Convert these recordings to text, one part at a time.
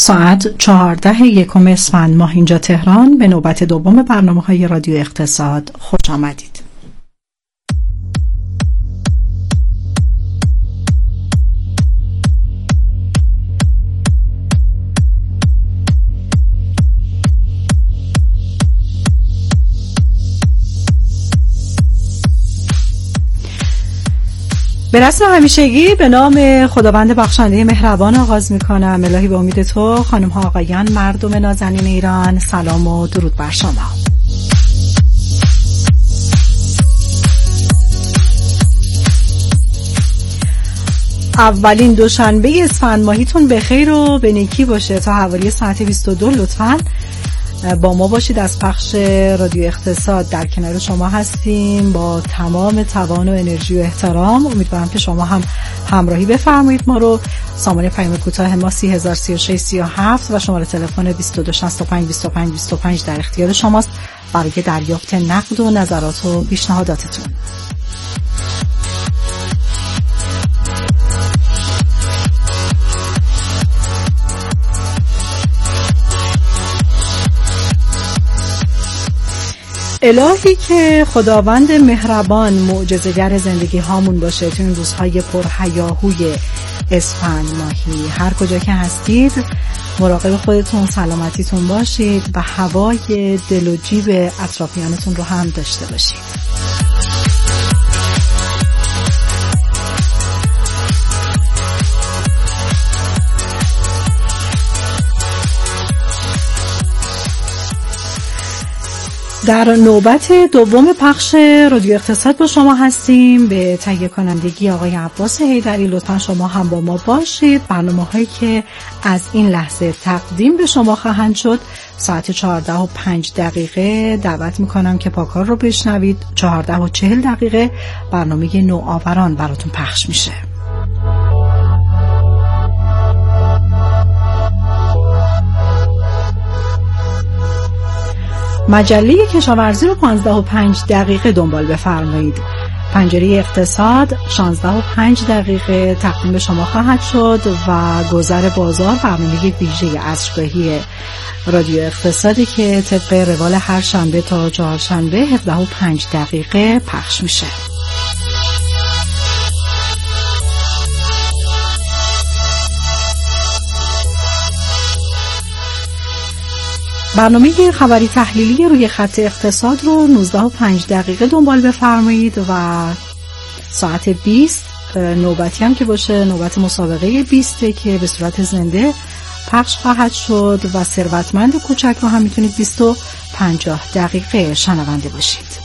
ساعت 14 اسفند ماه اینجا تهران. به نوبت دوم برنامه‌های رادیو اقتصاد خوش آمدید. به رسم همیشگی به نام خداوند بخشنده مهربان آغاز میکنم. الهی به امید تو خانم ها آقایان مردم نازنین ایران، سلام و درود بر شما. اولین دوشنبه اسفند ماهیتون به خیر و به نیکی باشه. تا حوالی ساعت 22 لطفاً با ما باشید. از پخش رادیو اقتصاد در کنار شما هستیم با تمام توان و انرژی و احترام. امیدوارم که شما هم همراهی بفرمایید ما رو. سامانه پیام کوتاه ما 303637 و شماره تلفن 22652525 در اختیار شماست برای دریافت نقد و نظرات و پیشنهاداتتون. الهی که خداوند مهربان معجزه‌گر زندگی هامون باشه تو این روزهای پرهیاهوی اسفند ماهی. هر کجا که هستید مراقب خودتون، سلامتیتون باشید و هوای دل و جیب اطرافیانتون رو هم داشته باشید. در نوبت دوم پخش رادیو اقتصاد با شما هستیم. به تهیه کنندگی آقای عباس حیدری لطفا شما هم با ما باشید. برنامه‌هایی که از این لحظه تقدیم به شما خواهند شد ساعت 14:05 دعوت میکنم که پاکار رو بشنوید. 14:40 برنامه نوآوران براتون پخش میشه. مجله کشاورزی رو 15:05 دنبال بفرمایید. پنجره اقتصاد 16:05 تقدیم به شما خواهد شد و گذر بازار برنامه ویژه عصرگاهی رادیو اقتصادی که طبق روال هر شنبه تا چهارشنبه 17:05 پخش میشه. برنامه خبری تحلیلی روی خط اقتصاد رو 19:05 دنبال بفرمایید و ساعت 20 نوبتی هم که باشه نوبت مسابقه 20 که به صورت زنده پخش خواهد شد و ثروتمند کوچک رو هم میتونید 20:50 شنونده باشید.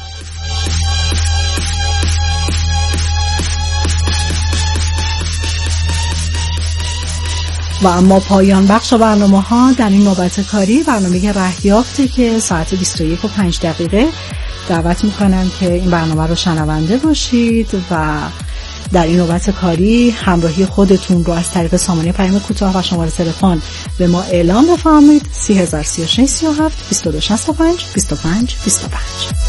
و اما پایان بخش برنامه ها در این نوبت کاری برنامه رهیافته که ساعت 21:05 دعوت میکنم که این برنامه رو شنونده باشید و در این نوبت کاری همراهی خودتون رو از طریق سامانه پیام کوتاه و شماره تلفن به ما اعلام بفرمایید. 303637 2265 2525.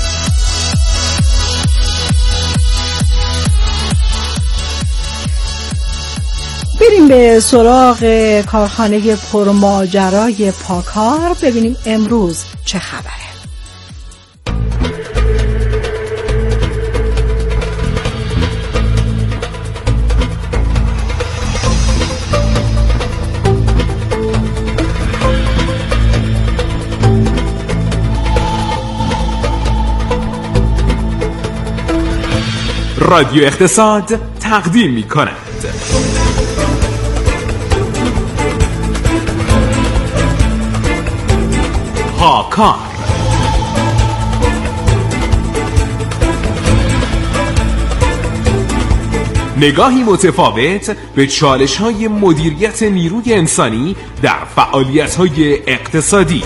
بریم به سراغ کارخانه پرماجرای پاکار ببینیم امروز چه خبره. رادیو اقتصاد تقدیم می کند پاکار. نگاهی متفاوت به چالش‌های مدیریت نیروی انسانی در فعالیت‌های اقتصادی.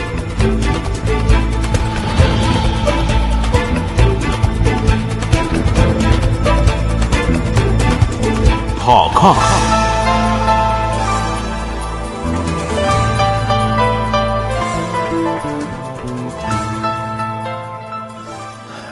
پاکار.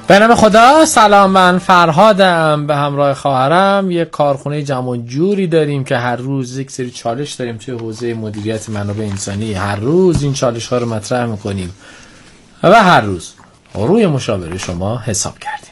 به نام خدا. سلام، من فرهادم، به همراه خواهرم یک کارخونه جمع جوری داریم که هر روز یک سری چالش داریم توی حوزه مدیریت منابع انسانی. هر روز این چالش ها رو مطرح میکنیم و هر روز روی مشاوره شما حساب کردیم.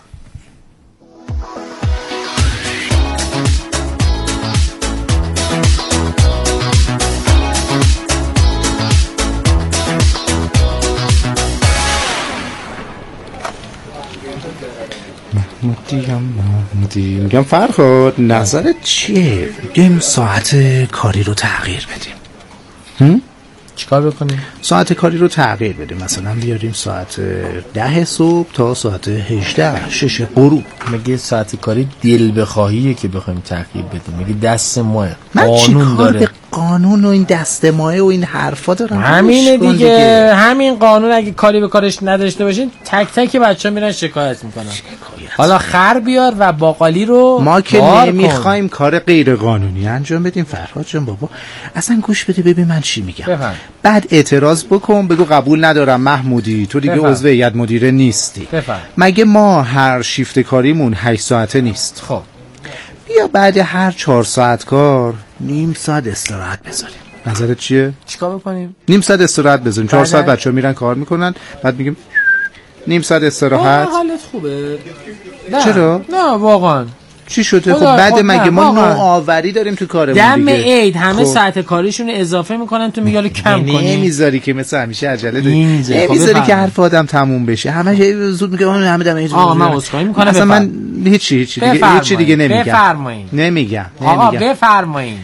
محمودی میگم فرهاد، نظرت چیه؟ بگیم ساعت کاری رو تغییر بدیم. چیکار بکنیم؟ ساعت کاری رو تغییر بدیم، مثلا بیاریم ساعت 10 صبح تا ساعت 18 6 غروب. مگه ساعت کاری دل بخواهیه که بخوایم تغییر بدیم؟ مگه دست ماه؟ من قانون داره. به قانون و این دست ماه و این حرفا دارم. همینه دیگه. همین قانون اگه کاری به کارش نداشته باشین تک تک بچه‌ها میرن شکایت میکنن. حالا خر بیار و باقالی رو ما که نمیخوایم کار غیر قانونی انجام بدیم. فرهاد جان بابا اصلا گوش بده ببین من چی میگم. بفهم. بعد اعتراض بکن، بگو قبول ندارم محمودی، تو دیگه عضو هیئت مدیره نیستی. بفهم. مگه ما هر شیفت کاریمون 8 ساعته نیست؟ خب بیا بعد هر 4 ساعت کار نیم ساعت استراحت بذاریم. نظرت چیه؟ چیکار بکنیم؟ نیم ساعت استراحت بذاریم. 4 ساعت بچه‌ها میرن کار میکنن، بعد میگیم نیم ساعت استراحت. حالت خوبه؟ نه. چرا؟ نه واقعا. چی شده؟ خب بعد مگه ما نوآوری داریم تو کارمون دیگه. دم عید همه ساعت کاریشون اضافه میکنن، تو میگه کم کنی. نمیذاری که مثل همیشه عجله داری. نمیذاری که حرف آدم تموم بشه. همه زود میگه همه دم عید. آقا من عذرخواهی میکنم. اصلا من هیچی دیگه نمیگم. بفرمایید. نمیگم. آقا بفرمایید.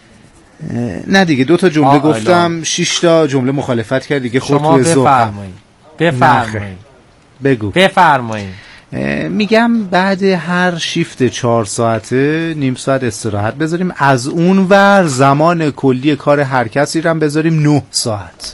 نه دیگه 2 تا جمله گفتم، 6 تا جمله مخالفت کرد دیگه. خود تو ذوقم. بفرمایید. بگو. بفرمایید. میگم بعد هر شیفت 4 ساعته نیم ساعت استراحت بذاریم، از اون ور زمان کلی کار هر کسی رو هم بذاریم 9 ساعت.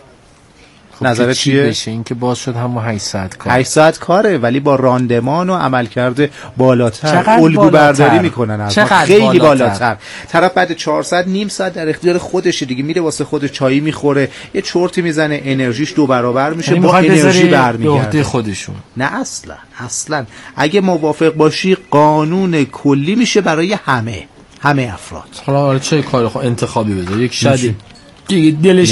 خب نظرت چیه؟ بشه این که باز شد همون 8 ساعت کار. 8 ساعت کاره ولی با راندمان و عملکرد بالاتر الگو برداری میکنن از ما. خیلی بالاتر. طرف بعد 4 ساعت نیم ساعت در اختیار خودشه دیگه، میره واسه خودش چایی میخوره، یه چرتی میزنه، انرژیش 2 برابر میشه، با انرژی برمیگرده خودشون. نه اصلا اگه موافق باشی قانون کلی میشه برای همه افراد. حالا چه کار انتخابی بذار؟ یک شاید دیگه دلش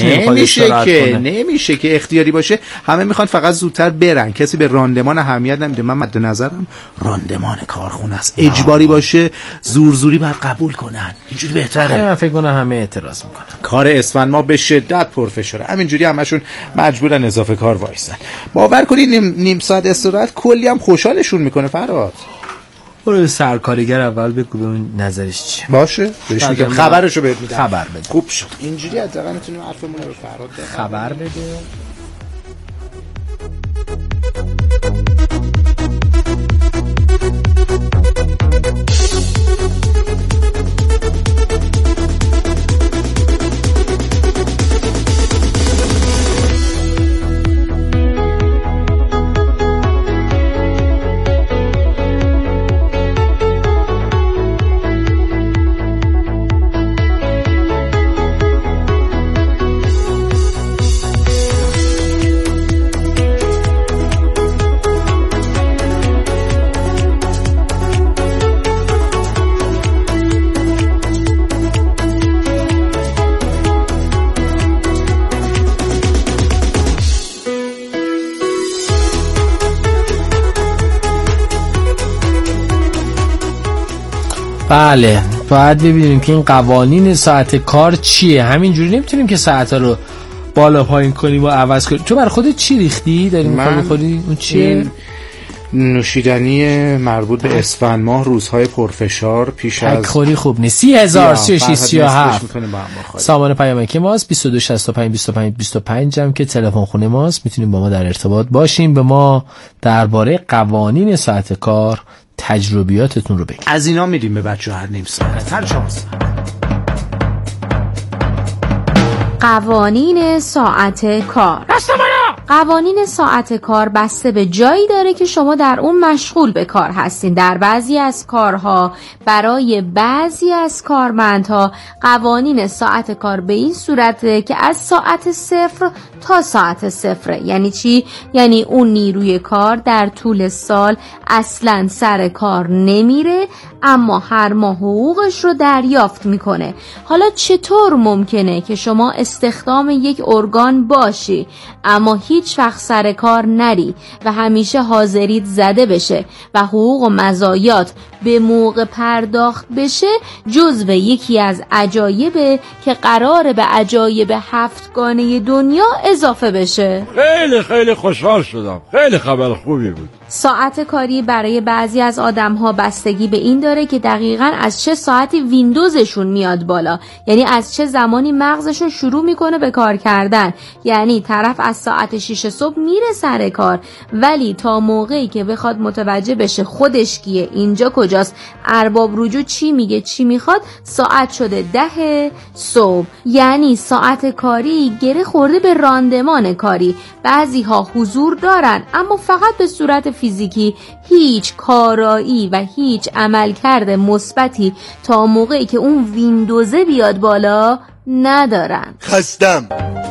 نمیشه که اختیاری باشه. همه میخوان فقط زودتر برن، کسی به راندمان اهمیت نمیده. من مد نظرم راندمان کارخونه است. اجباری باشه زوری باید قبول کنن، اینجوری بهتره. من فکر کنم همه اعتراض میکنن. کار اسفند ما به شدت پرفشاره، همینجوری همشون مجبورن اضافه کار وایسن. باور کنید نیم ساعت استراحت کلی هم خوشحالشون میکنه. فرهاد برو سرکارگر اول بگو ببین نظرش چیه. باشه بهش میگم خبرشو بهت میدم. خبر بده. خوب شد اینجوری حداقل میتونیم حرفمون رو فرهاد خبر بده. بله باید ببینیم که این قوانین ساعت کار چیه. همینجوری نمیتونیم که ساعت‌ها رو بالا پایین کنیم و عوض کنیم. تو برای خودت چی ریختی؟ داری می‌خوای بخوری؟ اون چیه؟ نوشیدنی مربوط به اسفند ماه، روزهای پرفشار پیش از خوری خوب نیست. 30637 سامان پیامکی ماست. 22652525 هم که تلفن خونه ماست. میتونیم با ما در ارتباط باشیم، به ما درباره قوانین ساعت کار تجربیاتتون رو بگید. از اینا میدیم به بچه‌ها هر نیم ساعت، هر 4 ساعت. قوانین ساعت کار. دست منو قوانین ساعت کار بسته به جایی داره که شما در اون مشغول به کار هستین. در بعضی از کارها برای بعضی از کارمندها قوانین ساعت کار به این صورته که از ساعت 0 تا ساعت 0. یعنی چی؟ یعنی اون نیروی کار در طول سال اصلاً سر کار نمیره، اما هر ماه حقوقش رو دریافت میکنه. حالا چطور ممکنه که شما استخدام یک ارگان باشی اما هیچ وقت سر کار نری و همیشه حاضریت زده بشه و حقوق و مزایات به موقع پرداخت بشه؟ جزو یکی از عجایبه که قراره به عجایب هفتگانه دنیا اضافه بشه. خیلی خوشحال شدم. خیلی خبر خوبی بود. ساعت کاری برای بعضی از آدم‌ها بستگی به این داره که دقیقاً از چه ساعتی ویندوزشون میاد بالا، یعنی از چه زمانی مغزشون شروع میکنه به کار کردن. یعنی طرف از ساعت 6 صبح میره سر کار، ولی تا موقعی که بخواد متوجه بشه خودش کیه، اینجا کجاست، ارباب رجوع چی میگه، چی میخواد، ساعت شده 10 صبح. یعنی ساعت کاری گره خورده به راندمان کاری. بعضی‌ها حضور دارن اما فقط به صورت فیزیکی، هیچ کارایی و هیچ عملکرد مثبتی تا موقعی که اون ویندوزه بیاد بالا ندارن. خستم.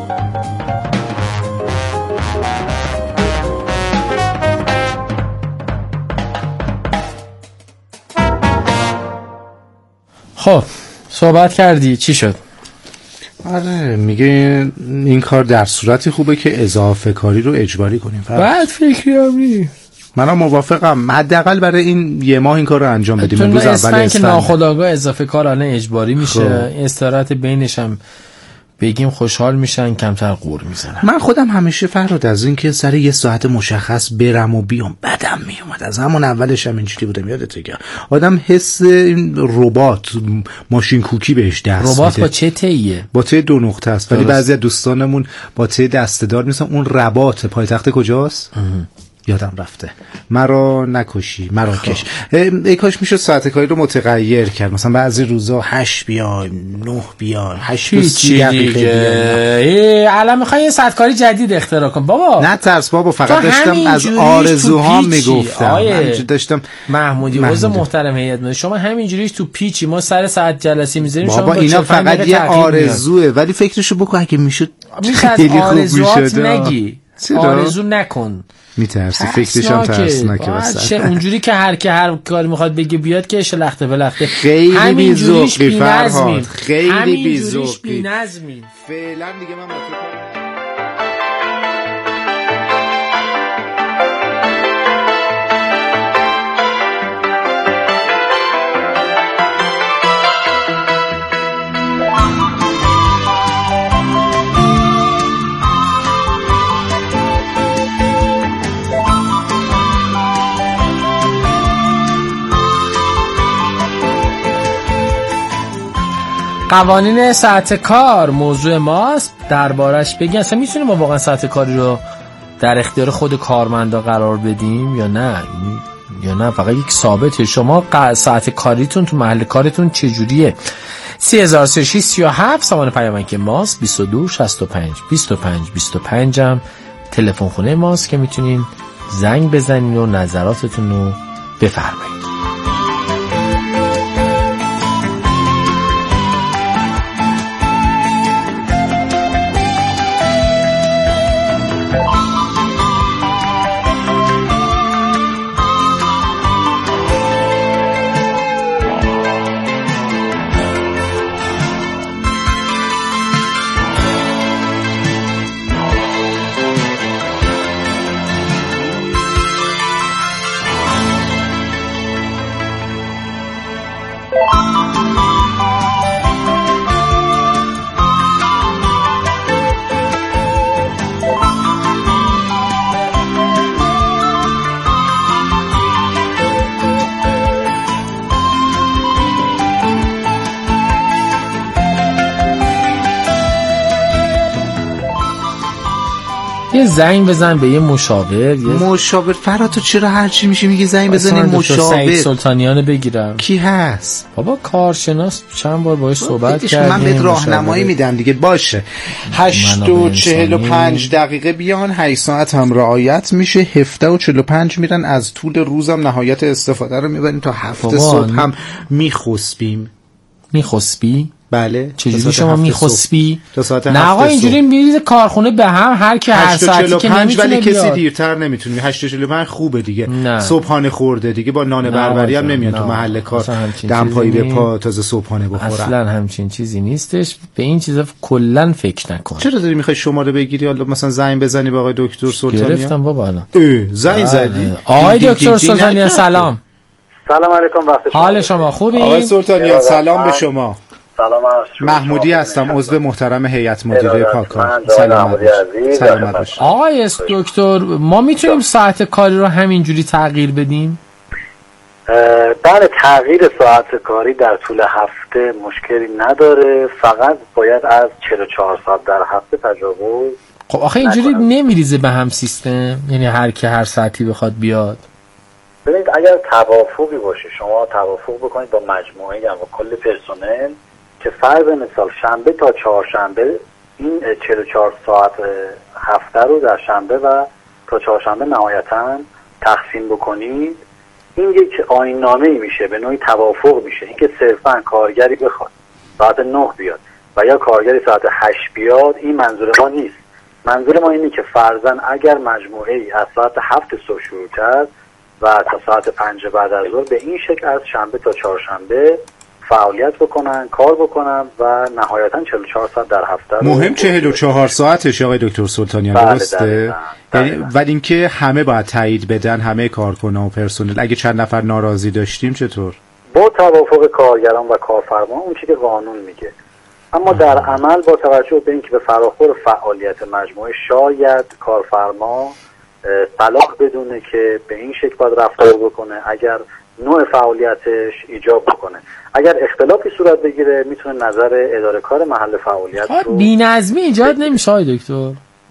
خب صحبت کردی، چی شد؟ آره میگه این کار در صورتی خوبه که اضافه کاری رو اجباری کنیم. بعد فکری هم نی. منم موافقم، حداقل برای این یه ماه این کار رو انجام بدیم. امروز اول اسفند که ناخودآگاه اضافه کار الان اجباری میشه، استراحت بینش هم بگیم خوشحال میشن، کمتر قور میزنن. من خودم همیشه فراد از این که سر یه ساعت مشخص برم و بیام بدم میومد. از همون اولش هم اینجوری بودم، یادته که آدم حس این ربات ماشین کوکی بهش دست میده. ربات با چه تیه؟ با ته 2 نقطه است، ولی بعضی از دوستانمون با ته دسته‌دار میسن. اون ربات پایتخت کجاست؟ یادم رفته. مرا نکشی، مرا کش. ای کاش میشد ساعت کاری رو متغیر کرد. مثلا بعضی روزا 8 بیایم، 9 بیایم، 8 دقیقه. الان میخوای یه ساعت کاری جدید اختراع کن بابا. نه ترس بابا، فقط داشتم از آرزوهام میگفتم. همینجوری داشتم. محمودی عضو محترم هیئت مدیره، شما همینجوری تو پیچی، ما سر ساعت جلسه میذاریم شما بابا اینا فقط یه آرزوئه، ولی فکرشو بکن اگه میشد خیلی خوب میشد. نگی آرزو نکن، میترسی فکرش هم ترسناکه واسه اونجوری که هر کاری میخواد بگه بیاد که شلخته بلخته. خیلی بی‌ذوقی فرهاد، خیلی بی‌ذوقی. فعلا دیگه من موافقم. قوانین ساعت کار موضوع ماست، دربارش بگیم. اصلا میتونیم ما واقعا ساعت کاری رو در اختیار خود کارمندا قرار بدیم یا نه؟ فقط یک ثابته. شما ساعت کاریتون تو محل کارتون چجوریه؟ 3337 سامان پیامک ماست، 22 65 25 25 هم تلفن خونه ماست که میتونین زنگ بزنین و نظراتتون رو بفرمایید. یه زنگ بزن به یه مشاور. فرا تو چرا هرچی میشه میگه زنگ بزنی مشاور؟ سعید سلطانیان بگیرم. کی هست؟ بابا کارشناس، چند بار باهاش صحبت کردیم. من بهت راهنمایی میدم دیگه. باشه 8:45 دقیقه بیان، 8 ساعت هم رعایت میشه. 17:45 میرن، از طول روزم نهایت استفاده رو میبریم تا 7 صبح هم میخسبیم. میخسبی؟ بله. چجوری شما میخسبی؟ نه آقا اینجوری میرید کارخونه به هم، هر کی هر ساعتی که نمیتونه ولی بیاد. کسی دیرتر نمیتونه. 8:45 خوبه دیگه. صبحانه خورده دیگه، با نان بربری هم نمیاد تو محل کار دمپایی به پا تازه صبحانه بخورن. اصلا همچین چیزی نیستش. به این چیزا کلا فکر نکن. چرا داری میخوای شماره بگیری حالا مثلا زنگ بزنی به آقای دکتر سلطانیان؟ گرفتم بابا الان. زنگ زدی؟ آقای دکتر سلطانیان سلام. سلام علیکم. وقت شما. حال شما خوبی؟ آقای سلطانیان سلام به شما. سلام محمودی هستم، عضو محترم هیئت مدیره پاکار. سلام باش. آقای دکتر ما میتونیم ساعت کاری رو همینجوری تغییر بدیم؟ بله، تغییر ساعت کاری در طول هفته مشکلی نداره، فقط باید از 44 ساعت در هفته تجاوز. خب آخه اینجوری نمیریزه به هم سیستم؟ یعنی هر کی هر ساعتی بخواد بیاد؟ ببینید اگر توافقی باشه، شما توافق بکنید با مجموعه یا با کل پرسنل که فرض مثال شنبه تا چهارشنبه این 44 ساعت هفته رو در شنبه و تا چهارشنبه نهایتاً تقسیم بکنید، این یک آیین‌نامه‌ای میشه، به نوعی توافق میشه. اینکه صرفاً کارگری بخواد ساعت 9 بیاد و یا کارگری ساعت 8 بیاد، این منظور ما نیست. منظور ما اینه که فرضاً اگر مجموعه‌ای از ساعت 7 صبح شروع کرد و تا ساعت 5 بعد از ظهر، به این شکل از شنبه تا چهارشنبه فعالیت بکنن، کار بکنن و نهایتاً 44 ساعت در هفته. مهم 44 ساعتش آقای دکتر سلطانیان، درسته؟ ولی اینکه همه باید تایید بدن، همه کارکنان و پرسنل. اگه چند نفر ناراضی داشتیم چطور؟ با توافق کارگران و کارفرما، اون چیزی که قانون میگه. اما در عمل با توجه به اینکه به فراخور فعالیت مجموعه شاید کارفرما صلاح بدونه که به این شکل باید رفتار بکنه، اگر نوع فعالیتش ایجاب بکنه. اگر اختلافی صورت بگیره میتونه نظر اداره کار محل فعالیت رو. بی‌نظمی ایجاد نمیشه آقای دکتر؟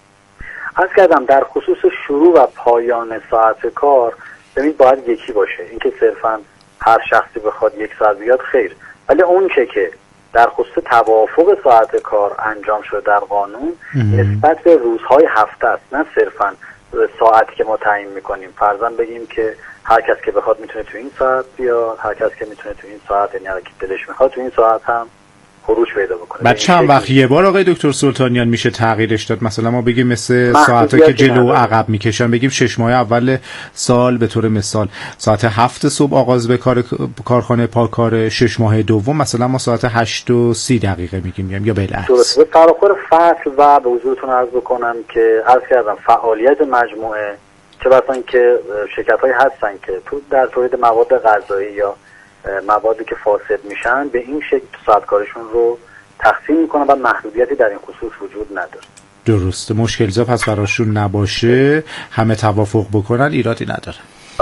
عرض کردم در خصوص شروع و پایان ساعت کار ببینید باید یکی باشه. اینکه صرفا هر شخصی بخواد یک ساعت بیاد خیر، ولی اون که در خصوص توافق ساعت کار انجام شده در قانون نسبت به روزهای هفته است، نه صرفا ساعتی که ما تعیین میکنیم. فرضاً بگیم که هر کس که بخواد میتونه تو این ساعت بیاد، هر کس که میتونه تو این ساعت، یعنی هر کی دلش میخواد تو این ساعت هم خروج پیدا بکنه. بعد چند وقت یه بار آقای دکتر سلطانیان میشه تغییرش داد؟ مثلا ما بگیم مثل ساعتا که جلو و عقب میکشن، بگیم 6 ماه اول سال به طور مثال ساعت 7 صبح آغاز به کارخانه پاکار، 6 ماه دوم مثلا ما ساعت 8:30 میگیم یا بالعکس. درسته. به فراخور فصل و به حضورتون عرض بکنم که عرض کردم فعالیت مجموعه، چه بسا اینکه شرکت‌هایی هستن که در تولید مواد غذایی یا موادی که فاسد میشن به این شکل ساعت کارشون رو تقسیم میکنن و محدودیتی در این خصوص وجود نداره. درسته. مشکل زا پس براشون نباشه، همه توافق بکنن، ایرادی نداره.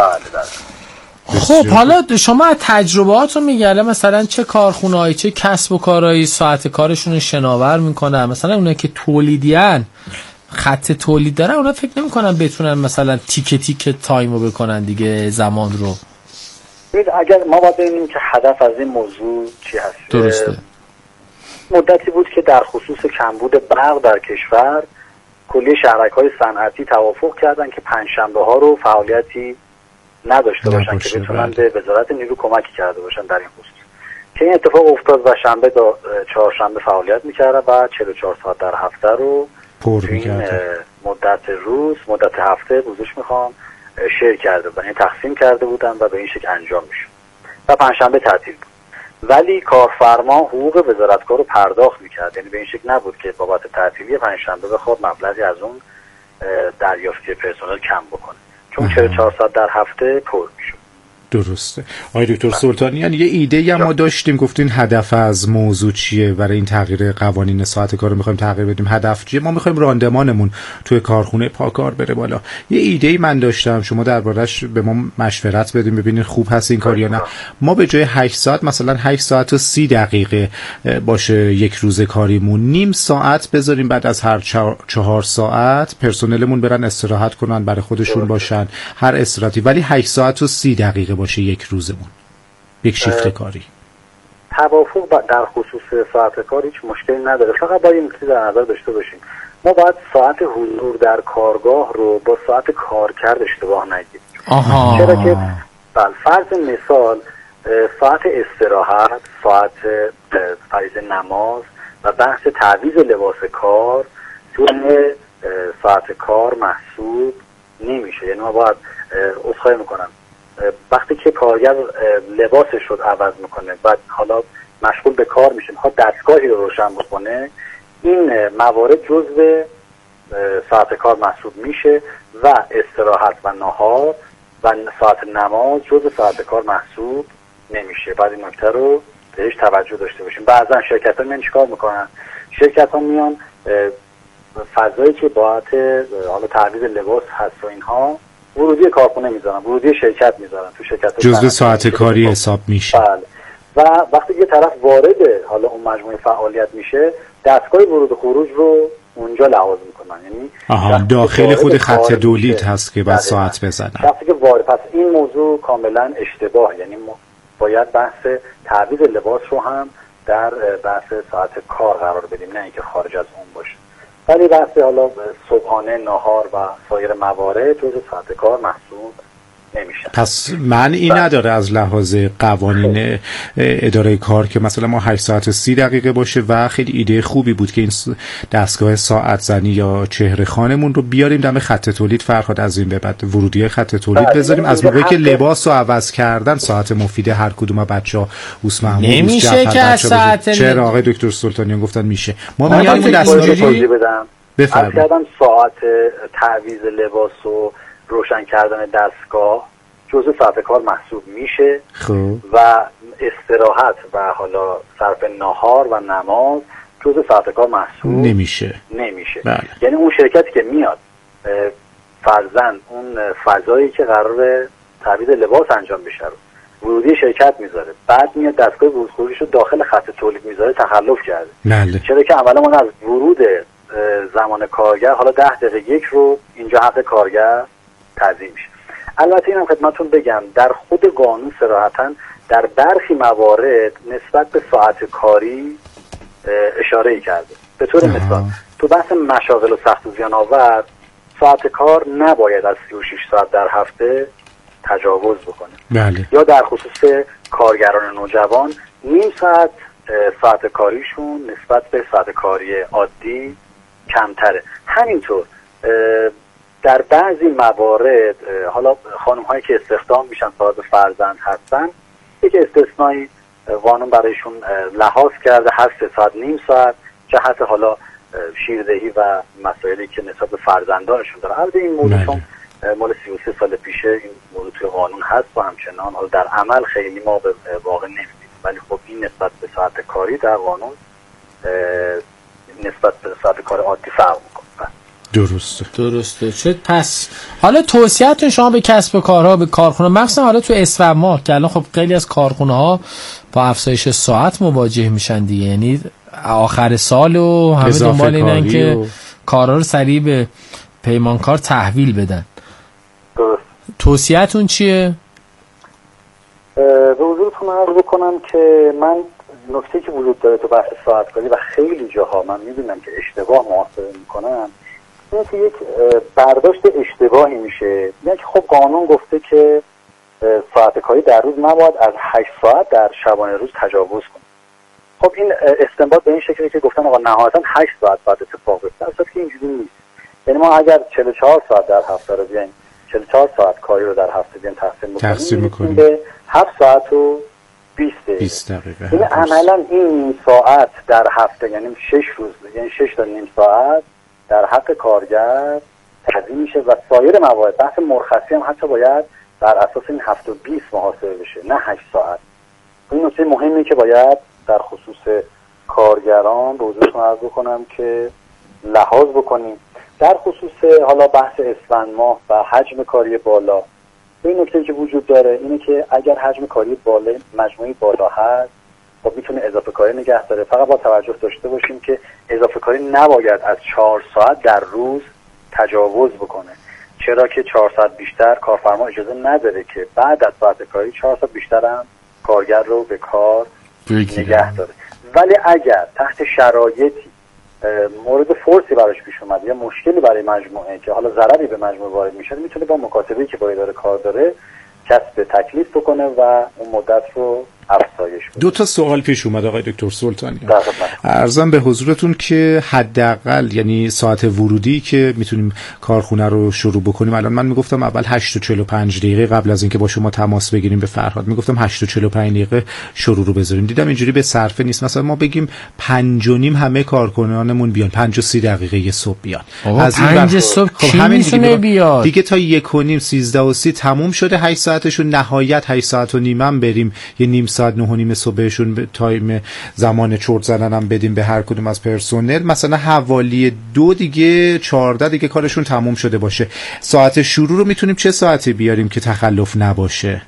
بله. خب حالا شما از تجربهاتون میگه مثلا چه کارخونه‌ای چه کسب و کارهایی ساعت کارشون رو شناور میکنن؟ مثلا اونایی که تولیدیان، خط تولید دارن، اونا فکر نمی‌کنن بتونن مثلا تیک تایمو بکنن دیگه، زمان رو. اگر ما باید ببینیم که هدف از این موضوع چی هست. درسته. مدتی بود که در خصوص کمبود برق در کشور کلیه شهرک‌های صنعتی توافق کردن که پنجشنبه ها رو فعالیتی نداشته باشن که بتونن به وزارت نیرو کمکی کرده باشن در این خصوص. که این اتفاق افتاد و شنبه تا چهارشنبه فعالیت می‌کردن و 44 ساعت در هفته رو پر می‌کردن. مدت روز، مدت هفته بوزش میخوام شیر کرده بودن، یعنی تقسیم کرده بودن و به این شکل انجام میشه و پنجشنبه تعطیل بود. ولی کارفرما حقوق وزارتکار رو پرداخت میکرد، یعنی به این شکل نبود که بابت تعطیلی پنجشنبه بخواد مبلغی از اون دریافتی پرسنل کم بکنه، چون 44 ساعت در هفته پر میشد. درسته. آقای دکتر سلطانیان یه ایده ما داشتیم، گفتین هدف از موضوع چیه برای این تغییر قوانین ساعت کار رو میخوایم تغییر بدیم، هدف چیه؟ ما میخوایم راندمانمون توی کارخونه پاکار بره بالا. یه ایده من داشتم، شما دربارش به ما مشورت بدین ببینین خوب هست این کار یا نه. ما به جای 8 ساعت مثلا 8 ساعت و 30 دقیقه باشه یک روز کاریمون، نیم ساعت بذاریم بعد از هر 4 ساعت پرسنلمون برن استراحت کنن، برای خودشون باشن هر استراحتی، ولی 8 ساعت و 30 دقیقه باشه یک روزمون، یک شیفت کاری. توافق در خصوص ساعت کار هیچ مشکلی نداره، فقط باید این چیز در نظر داشته باشیم، ما باید ساعت حضور در کارگاه رو با ساعت کارکرد اشتباه نگیریم. چرا که فرض مثال ساعت استراحت، ساعت فریضه نماز و بحث تعویض لباس کار توی ساعت کار محسوب نمیشه. یعنی ما باید عذرخواهی میکنم وقتی که کارگر لباسش رو عوض میکنه بعد حالا مشغول به کار میشه، میخواد دستگاهی رو روشن بکنه، این موارد جزء ساعت کار محسوب میشه و استراحت و نهار و ساعت نماز جزء ساعت کار محسوب نمیشه. بعد این نکته رو بهش توجه داشته باشیم. بعضا شرکت ها میان چیکار میکنن؟ شرکت ها میان فضایی که باعث حالا تعویض لباس هست و اینها ورودی کارخونه میذارن، ورودی شرکت میذارن، تو شرکت جزء ساعت کاری حساب میشه. بله. و وقتی یه طرف وارد حالا اون مجموعه فعالیت میشه، دستگاه ورود و خروج رو اونجا لحاظ میکنن. یعنی داخل خود خط تولید هست که بعد ساعت بزنن. وقتی که وارد، پس این موضوع کاملا اشتباه. یعنی باید بحث تعویض لباس رو هم در بحث ساعت کار قرار بدیم، نه اینکه خارج از اون باشه. ولی بحث حالا صبحانه، نهار و سایر موارد جزء ساعت کار محسوب نمیشه. پس معنی نداره از لحاظ قوانین اداره کار که مثلا ما 8 ساعت و 30 دقیقه باشه و خیلی ایده خوبی بود که این دستگاه ساعت زنی یا چهره خانمون رو بیاریم دم خط تولید، فرهاد از این به بعد ورودی خط تولید بذاریم، از موقعی که لباس رو عوض کردن ساعت مفید هر کدوم بچه‌ها اوس محمود نمیشه که ساعت چرا آقای دکتر سلطانیان گفتن میشه. ما میاریم دستگاهی بدم بفرمایید. ساعت تعویض لباس و روشن کردن دستگاه جزء ساعت کار محسوب میشه. و استراحت و حالا صرف نهار و نماز جزء ساعت کار محسوب نمیشه. بله. یعنی اون شرکتی که میاد فرضاً اون فضایی که قرار تعویض لباس انجام بشه رو ورودی شرکت میذاره، بعد میاد دستگاه ورود خروجش رو داخل خط تولید میذاره، تخلف کرده. بله. چرا که اولا ما از ورود زمان کارگر حالا 10 دقیقه یک رو اینجا حق کارگر تعظیم میشه. البته اینم خدمتتون بگم در خود قانون صراحتاً در برخی موارد نسبت به ساعت کاری اشاره کرده. به طور مثال تو بحث مشاغل و سخت و زیان آور ساعت کار نباید از 36 ساعت در هفته تجاوز بکنه. بله. یا در خصوص کارگران نوجوان نیم ساعت کاریشون نسبت به ساعت کاری عادی کمتره. همینطور در بعضی موارد حالا خانم هایی که استخدام میشن صاحب فرزند هستن، یک استثنایی قانون برایشون لحاظ کرده، هر 3 ساعت نیم ساعت جهت حالا شیردهی و مسائلی که نسبت به فرزندانشون داره. البته این موضوع چون مال 33 سال پیشه این موضوع توی قانون هست و همچنان حالا در عمل خیلی ما به واقع نمیدیم، ولی خب این نسبت به ساعت کاری در قانون نسبت به ساعت کار عادی فرق میکنه. درسته. چه پس حالا توصیه‌تون شما به کسب و کارها، به کارخونه، مخصوصا حالا تو اسفند ماه که الان خب خیلی از کارخونه ها با افزایش ساعت مواجه میشن دیگه، یعنی آخر سال و همه دنبال اینن که کارا رو سریع به پیمانکار تحویل بدن. درست. توصیه‌تون چیه؟ به حضورتون عرض بکنم که من نکته که وجود داره تو بحث ساعت کاری و خیلی جاها من میبینم که اشتباه محاسبه میکنن، اینه که یک برداشت اشتباهی میشه. یعنی که خب قانون گفته که ساعت کاری در روز نباید از 8 ساعت در شبانه روز تجاوز کنه. خب این استنباط به این شکلی که گفتن آقا نهایتا 8 ساعت باید اتفاق بیفته، اصلا که اینجوری نیست. یعنی ما اگر 44 ساعت در هفته رو بیایم 44 ساعت کاری رو در هفته بیایم تقسیم بکنیم به 7 ساعت و 20 دقیقه. یعنی عملا این ساعت در هفته یعنی 6 روز، یعنی 6 تا نیم ساعت در حق کارگر تقدیم میشه و سایر موارد بحث مرخصی هم حتی باید بر اساس این 7 و 20 محاسبه بشه، نه 8 ساعت. این نکته مهمی که باید در خصوص کارگران به حضورتون عرض بکنم که لحاظ بکنیم. در خصوص حالا بحث اسفند ماه و حجم کاری بالا، این نکته که وجود داره اینه که اگر حجم کاری بالا مجموعی بالا هست خب میتونه اضافه کاری نگه داره. فقط با توجه داشته باشیم که اضافه کاری نباید از 4 ساعت در روز تجاوز بکنه، چرا که 4 ساعت بیشتر کارفرما اجازه نداره که بعد از ساعت کاری 4 ساعت بیشتر هم کارگر رو به کار نگه داره. ولی اگر تحت شرایطی مورد فورسی براش پیش اومد یا مشکلی برای مجموعه که حالا ضرری به مجموعه وارد میشه، میتونه با مکاتبه‌ای که با اداره کار داره کسب تکلیف بکنه و اون مدت رو افزایش بده. 2 سوال پیش اومد آقای دکتر سلطانی. عرضم به حضورتون که حداقل یعنی ساعت ورودی که میتونیم کارخونه رو شروع بکنیم، الان من میگفتم اول 8:45 دقیقه قبل از اینکه با شما تماس بگیریم به فرهاد میگفتم 8:45 دقیقه شروع رو بذاریم، دیدم اینجوری به صرفه نیست. مثلا ما بگیم 5:30 همه کارکنانمون بیان، 5:30 دقیقه صبح بیان. از 5 صبح کی میتونه بیاد دیگه؟ تا 1:30 13:30 تموم شده، 8 ساعتشون نهایت 8 ساعت و نیم هم بریم، یه نیم ساعت 9:30 صبحشون به تایم زمان چرت زدن هم بدیم به هر کدوم از پرسنل. مثلا حوالی 2 دیگه 14 دیگه کارشون تموم شده باشه. ساعت شروع رو میتونیم چه ساعتی بیاریم که تخلف نباشه؟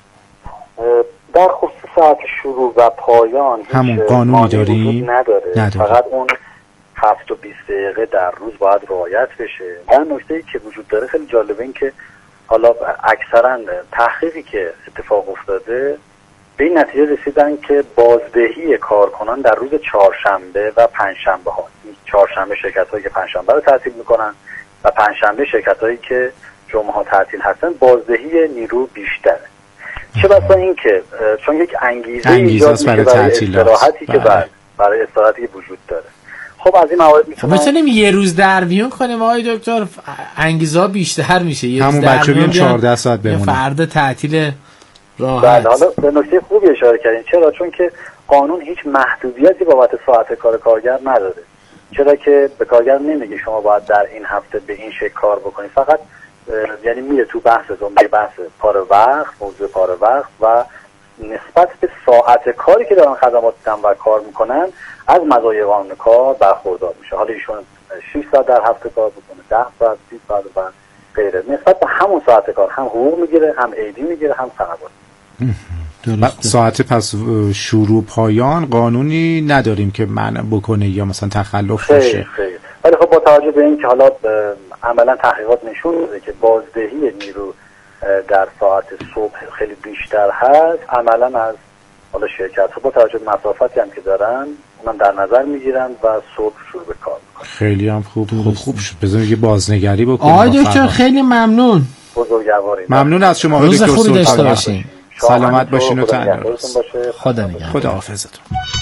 در خصوص ساعت شروع و پایان همون قانونی داریم؟ نداره. فقط اون 7 و 20 دقیقه در روز باید رعایت بشه. و نکته‌ای که وجود داره خیلی جالبه این که حالا اکثرا تحقیقی که اتفاق افتاده به این نتیجه رسیدن که بازدهی کارکنان در روز چهارشنبه و پنجشنبه ها، چهارشنبه شرکت هایی که پنجشنبه رو تعطیل میکنن و پنجشنبه شرکت هایی که جمعه ها تعطیل هستن، بازدهی نیرو بیشتره. چه بسا این که چون یک انگیزه ایجاد میشه برای استراحتی که برای استراحتی وجود داره. خب از این موارد میتونیم یه روز درویون کنیم آقای دکتر، انگیزه بیشتر میشه، یه همون بچه بیان 14 ساعت بمونن، فردا تعطیل راحت. بله، حالا به نکته خوبی اشاره کردین. چرا؟ چون که قانون هیچ محدودیتی بابت ساعت کار کارگر نداره. چرا که به کارگر نمیگه شما باید در این هفته به این شکل کار بکنید، فقط یعنی میره تو بحث پاره وقت، موضوع پاره وقت و نسبت به ساعت کاری که دارن خدمات میدن و کار میکنن از مزایای قانون کار برخوردار میشه. حالا ایشون 6 ساعت در هفته کار بکنه، 10 ساعت، 30 ساعت و غیره، نسبت به همون ساعت کار هم حقوق میگیره، هم عیدی میگیره، هم سنوات. ساعت پس شروع پایان قانونی نداریم که منع بکنه یا مثلا تخلف بشه. ولی خب با توجه به این که حالا عملا تحقیقات نشون میده که بازدهی نیرو در ساعت صبح خیلی بیشتر هست، عملا از حالا شرکت ها با توجه به مسافتی هم که دارن اونم در نظر میگیرن و صبح شروع به کار میکنن. خیلی هم خوب شد. بذارید یه بازنگری بکنیم. آقای دکتر خیلی ممنون. بزرگوارید. ممنون از شما آقای دکتر سلطانی. داشته باشین. سلامت باشین و تندرست. خدا نگهدار. خدا حافظتون.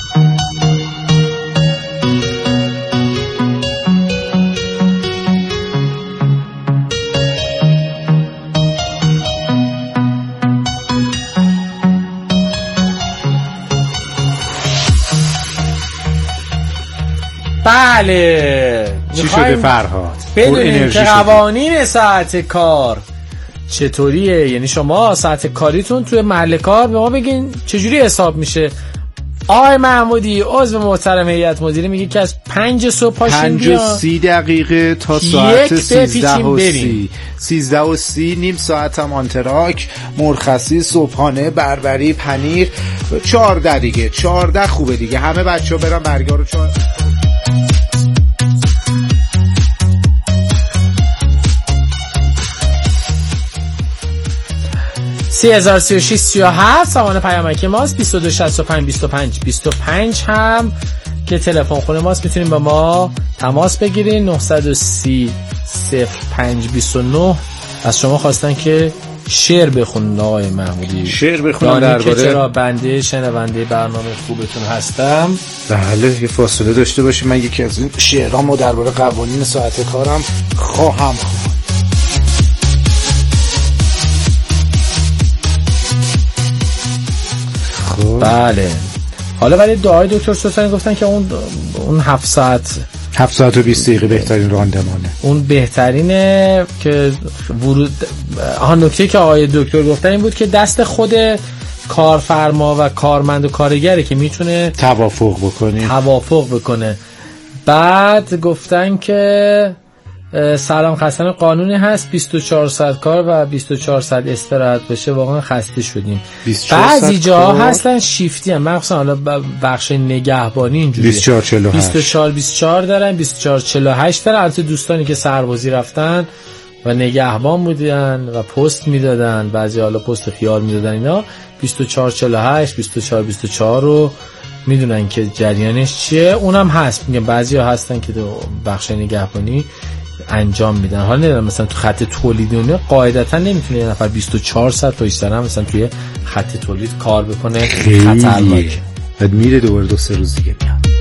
بله، چی شده فرهاد؟ بدونیم که قوانین ساعت کار چطوریه. یعنی شما ساعت کاریتون توی محل کار به ما بگین چجوری حساب میشه. آقای محمودی عضو محترم هیئت مدیره میگه که از 5 صبح پاشین بیان 5:30 دقیقه تا ساعت 13:30 13:30 نیم ساعت هم آنتراک، مرخصی، صبحانه، بربری، پنیر. 14 دیگه 14 خوبه دیگه، همه بچه‌ها برن برگا رو 3036 37 سامان پیامکی ماست. 2265 25 25 هم که تلفن خونه ماست، میتونیم با ما تماس بگیرین. 930 0529 از شما خواستن که شعر بخونید آقای محمودی. شعر بخونم درباره چرا بنده شنونده برنامه خوبتون هستم. بله، یه فاصله داشته باشیم. من یکی از این شعرامو درباره قوانین ساعت کارم خواهم خوند. بله، حالا ولی دعای دکتر سلطانی گفتن که اون 7 ساعت 7 ساعت و 20 دقیقه بهترین راندمانه. اون بهترینه که ورود. نکته که آقای دکتر گفتن این بود که دست خود کارفرما و کارمند و کارگره که میتونه توافق بکنه. بعد گفتن که سلام خستن قانونی هست 24 ساعت کار و 24 ساعت استراحت بشه، واقعا خسته شدیم. بعضی جاها هستن شیفتی هم، مخصوصا حالا بخش نگهبانی اینجوریه 24 دارن، 24-48 دارن. البته دوستانی که سربازی رفتن و نگهبان بودن و پست میدادن، بعضی حالا پست خیال میدادن، اینا 24-48 24 رو میدونن که جریانش چیه. اونم هست، میگم بعضی ها هستن که تو بخش نگهبانی انجام میدن. حالا نمیدونم مثلا تو خط تولید اونه قاعدتا نمیتونه یه نفر 24 ساعت پشت سر هم مثلا توی خط تولید کار بکنه، خطرناکه. بعد میره دوباره 2-3 روز دیگه میاد.